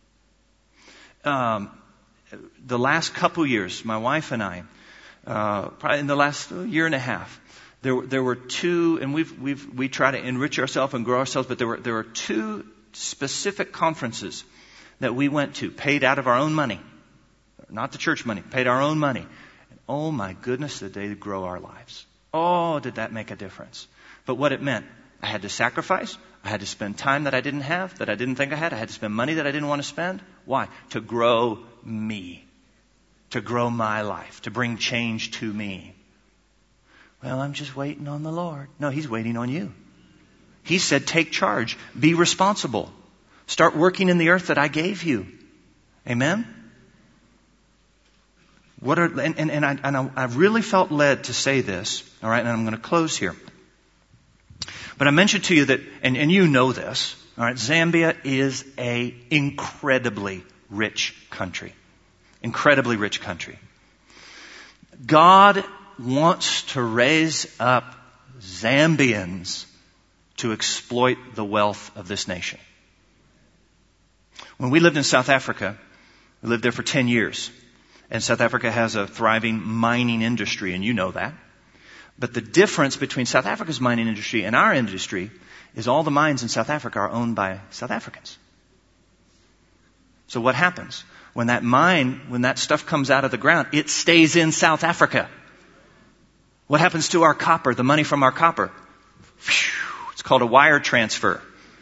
The last couple years, my wife and I, probably in the last year and a half, there were two, and we try to enrich ourselves and grow ourselves, but there were two specific conferences that we went to, paid out of our own money, not the church money, paid our own money. And oh my goodness, did they grow our lives? Oh, did that make a difference? But what it meant, I had to sacrifice. I had to spend time that I didn't have, that I didn't think I had. I had to spend money that I didn't want to spend. Why? To grow me. To grow my life. To bring change to me. Well, I'm just waiting on the Lord. No, He's waiting on you. He said, take charge. Be responsible. Start working in the earth that I gave you. Amen? I really felt led to say this. All right, and I'm going to close here. But I mentioned to you that, and you know this, all right, Zambia is a incredibly rich country. Incredibly rich country. God wants to raise up Zambians to exploit the wealth of this nation. When we lived in South Africa, we lived there for 10 years. And South Africa has a thriving mining industry, and you know that. But the difference between South Africa's mining industry and our industry is all the mines in South Africa are owned by South Africans. So what happens? When that stuff comes out of the ground, it stays in South Africa. What happens to our copper, the money from our copper? Phew, it's called a wire transfer.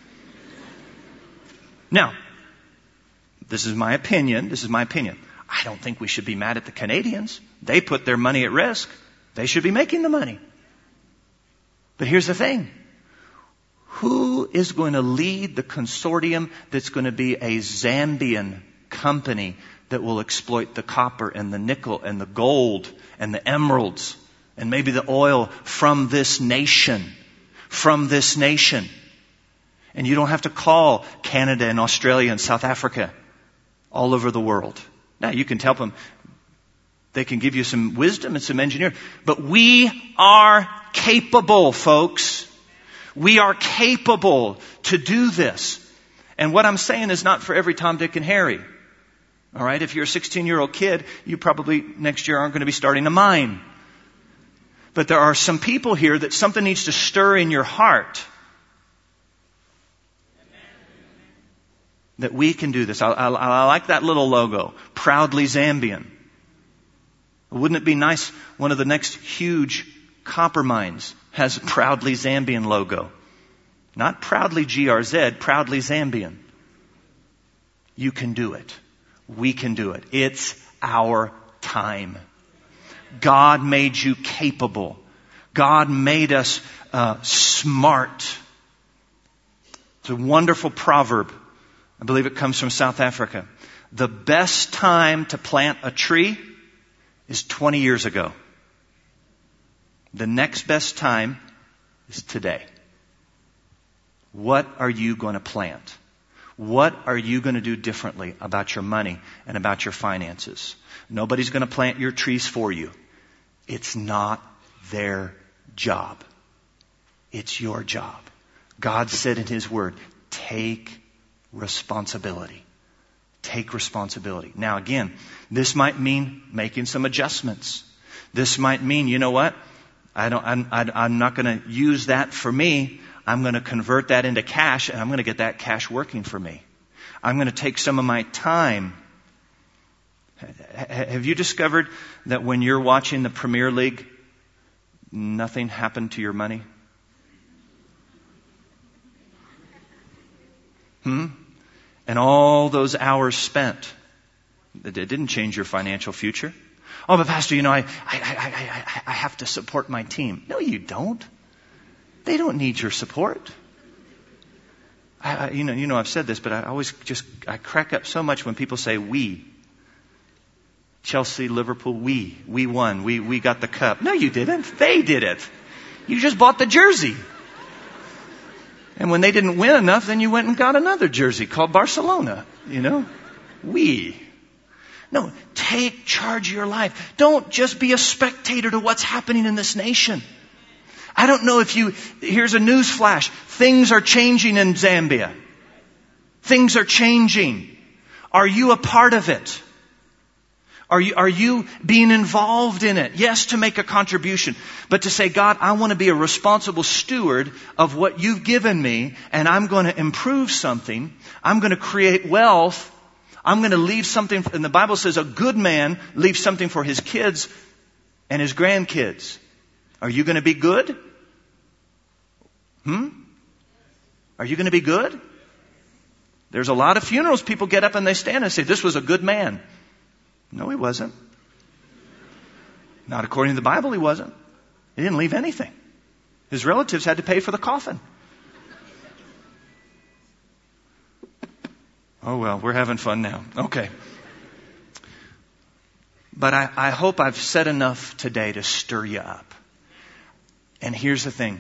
Now, this is my opinion. I don't think we should be mad at the Canadians. They put their money at risk. They should be making the money. But here's the thing. Who is going to lead the consortium that's going to be a Zambian company that will exploit the copper and the nickel and the gold and the emeralds and maybe the oil from this nation? From this nation. And you don't have to call Canada and Australia and South Africa all over the world. Now, you can help them. They can give you some wisdom and some engineering. But we are capable, folks. We are capable to do this. And what I'm saying is not for every Tom, Dick, and Harry. All right? If you're a 16-year-old kid, you probably next year aren't going to be starting a mine. But there are some people here that something needs to stir in your heart. That we can do this. I like that little logo. Proudly Zambian. Wouldn't it be nice, one of the next huge copper mines has a Proudly Zambian logo. Not Proudly GRZ, Proudly Zambian. You can do it. We can do it. It's our time. God made you capable. God made us smart. It's a wonderful proverb. I believe it comes from South Africa. The best time to plant a tree is 20 years ago. The next best time is today. What are you going to plant? What are you going to do differently about your money and about your finances? Nobody's going to plant your trees for you. It's not their job. It's your job. God said in His Word, take responsibility. Take responsibility. Now again, this might mean making some adjustments. This might mean, you know what? I'm not going to use that for me. I'm going to convert that into cash, and I'm going to get that cash working for me. I'm going to take some of my time. Have you discovered that when you're watching the Premier League, nothing happened to your money? And all those hours spent, it didn't change your financial future. Oh, but Pastor, I have to support my team. No, you don't. They don't need your support. I've said this, but I crack up so much when people say we. Chelsea, Liverpool, we won. We got the cup. No, you didn't. They did it. You just bought the jersey. And when they didn't win enough, then you went and got another jersey called Barcelona. We. No, take charge of your life. Don't just be a spectator to what's happening in this nation. I don't know here's a news flash. Things are changing in Zambia. Things are changing. Are you a part of it? Are you being involved in it? Yes, to make a contribution, but to say, God, I want to be a responsible steward of what you've given me, and I'm going to improve something. I'm going to create wealth. I'm going to leave something. And the Bible says a good man leaves something for his kids and his grandkids. Are you going to be good? Are you going to be good? There's a lot of funerals people get up and they stand and say, this was a good man. No, he wasn't. Not according to the Bible, he wasn't. He didn't leave anything. His relatives had to pay for the coffin. Oh, well, we're having fun now. Okay. But I hope I've said enough today to stir you up. And here's the thing.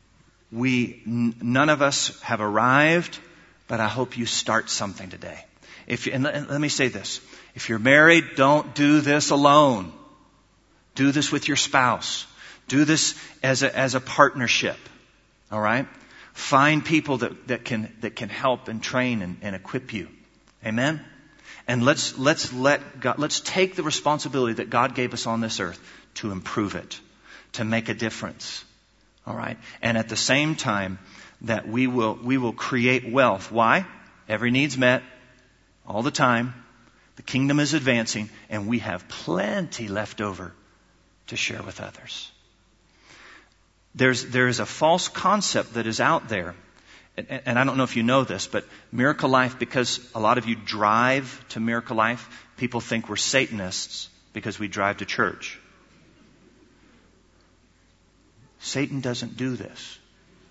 None of us have arrived, but I hope you start something today. And let me say this. If you're married, don't do this alone. Do this with your spouse. Do this as a partnership. All right? Find people that can help and train and equip you. Amen? And let's take the responsibility that God gave us on this earth to improve it, to make a difference. All right? And at the same time that we will create wealth. Why? Every need's met all the time. The kingdom is advancing, and we have plenty left over to share with others. There is a false concept that is out there, and I don't know if you know this, but Miracle Life, because a lot of you drive to Miracle Life, people think we're Satanists because we drive to church. Satan doesn't do this.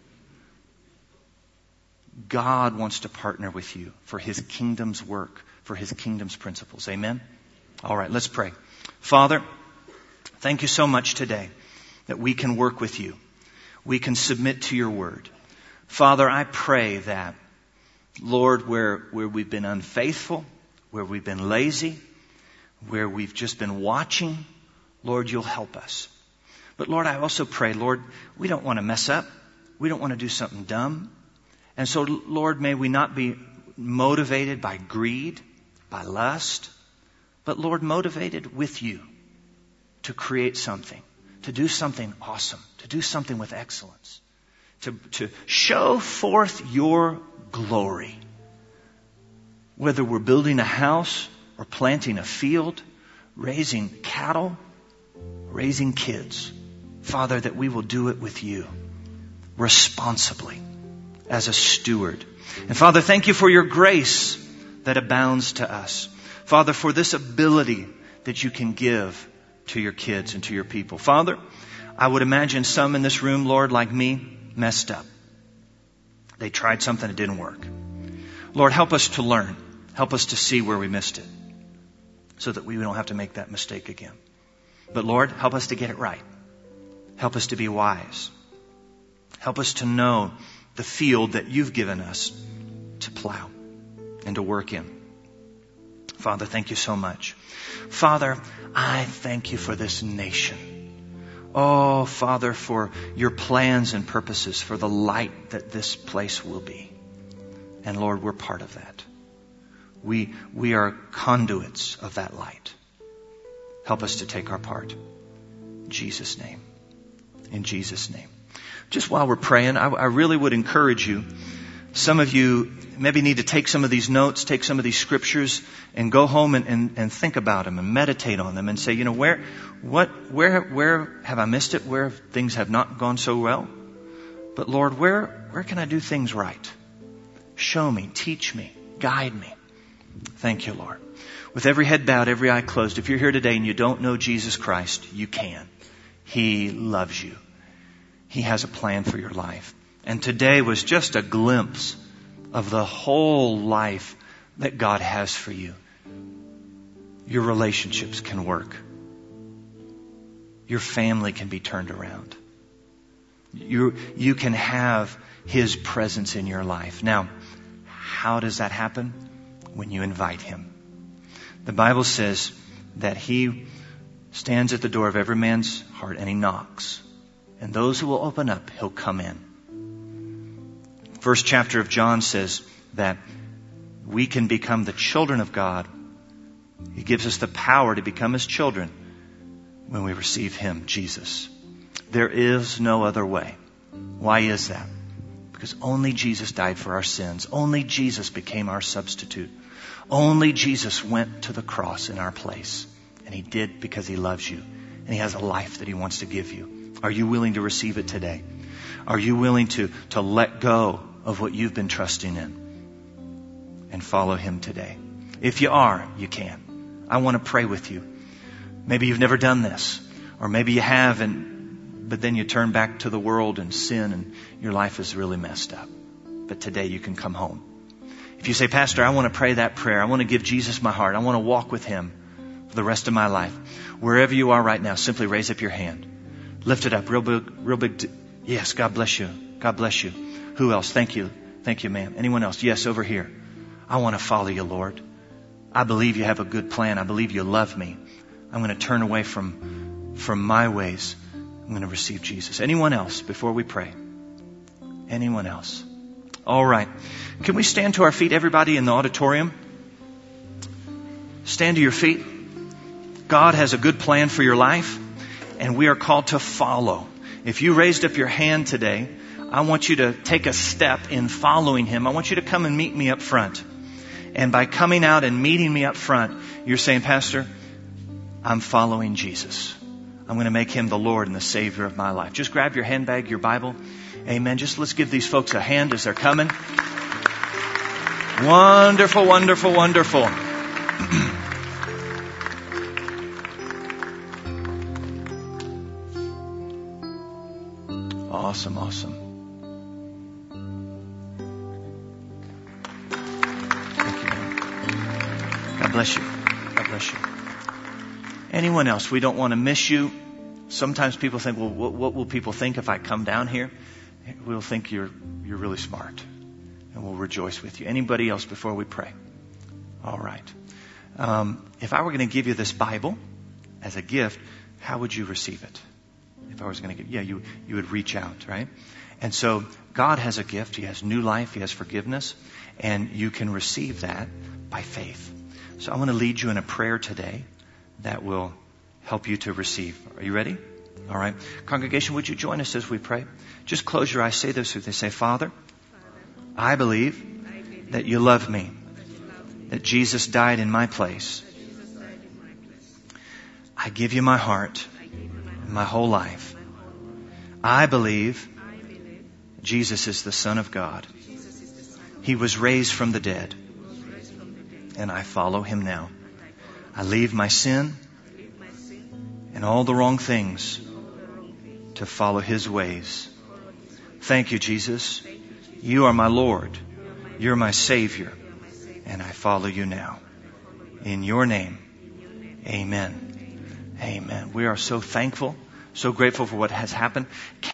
God wants to partner with you for His kingdom's work, for His kingdom's principles. Amen? All right, let's pray. Father, thank you so much today that we can work with you. We can submit to your word. Father, I pray that, Lord, where we've been unfaithful, where we've been lazy, where we've just been watching, Lord, you'll help us. But Lord, I also pray, Lord, we don't want to mess up. We don't want to do something dumb. And so, Lord, may we not be motivated by greed, by lust, but Lord, motivated with you to create something, to do something awesome, to do something with excellence, to show forth your glory. Whether we're building a house or planting a field, raising cattle, raising kids, Father, that we will do it with you responsibly as a steward. And Father, thank you for your grace that abounds to us. Father, for this ability that you can give to your kids and to your people. Father, I would imagine some in this room, Lord, like me, messed up. They tried something that didn't work. Lord, help us to learn. Help us to see where we missed it so that we don't have to make that mistake again. But Lord, help us to get it right. Help us to be wise. Help us to know the field that you've given us to plow and to work in. Father, thank you so much. Father, I thank you for this nation. Oh, Father, for your plans and purposes, for the light that this place will be. And Lord, we're part of that. We are conduits of that light. Help us to take our part. In Jesus' name. In Jesus' name. Just while we're praying, I really would encourage you. Some of you maybe need to take some of these notes, take some of these scriptures, and go home and think about them and meditate on them and say, where have I missed it? Where things have not gone so well? But Lord, where can I do things right? Show me, teach me, guide me. Thank you, Lord. With every head bowed, every eye closed, if you're here today and you don't know Jesus Christ, you can. He loves you. He has a plan for your life. And today was just a glimpse of the whole life that God has for you. Your relationships can work. Your family can be turned around. You can have His presence in your life. Now, how does that happen? When you invite Him. The Bible says that He stands at the door of every man's heart and He knocks. And those who will open up, He'll come in. First chapter of John says that we can become the children of God. He gives us the power to become His children when we receive Him, Jesus. There is no other way. Why is that? Because only Jesus died for our sins. Only Jesus became our substitute. Only Jesus went to the cross in our place. And He did because He loves you. And He has a life that He wants to give you. Are you willing to receive it today? Are you willing to let go of what you've been trusting in and follow Him today? If you are, you can. I want to pray with you. Maybe you've never done this. Or maybe you have, but then you turn back to the world and sin and your life is really messed up. But today you can come home. If you say, Pastor, I want to pray that prayer. I want to give Jesus my heart. I want to walk with Him for the rest of my life. Wherever you are right now, simply raise up your hand. Lift it up real big. Yes, God bless you. God bless you. Who else? Thank you. Thank you, ma'am. Anyone else? Yes, over here. I want to follow you, Lord. I believe you have a good plan. I believe you love me. I'm going to turn away from my ways. I'm going to receive Jesus. Anyone else before we pray? Anyone else? All right. Can we stand to our feet, everybody in the auditorium? Stand to your feet. God has a good plan for your life, and we are called to follow. If you raised up your hand today, I want you to take a step in following Him. I want you to come and meet me up front. And by coming out and meeting me up front, you're saying, Pastor, I'm following Jesus. I'm going to make Him the Lord and the Savior of my life. Just grab your handbag, your Bible. Amen. Just let's give these folks a hand as they're coming. Wonderful, wonderful, wonderful. Awesome, awesome. Thank you, man. God bless you. God bless you. Anyone else? We don't want to miss you. Sometimes people think, well, what will people think if I come down here? We'll think you're really smart, and we'll rejoice with you. Anybody else before we pray? All right. If I were going to give you this Bible as a gift, how would you receive it? If I was going to give, you would reach out, right? And so God has a gift. He has new life. He has forgiveness, and you can receive that by faith. So I want to lead you in a prayer today that will help you to receive. Are you ready? All right. Congregation, would you join us as we pray? Just close your eyes. Say this with me. Say, Father, I believe that you love me, that Jesus died in my place. I give you my heart and my whole life. I believe Jesus is the Son of God. He was raised from the dead, and I follow Him now. I leave my sin and all the wrong things to follow His ways. Thank you, Jesus. You are my Lord. You're my Savior. And I follow you now. In your name, amen. Amen. We are so thankful, so grateful for what has happened.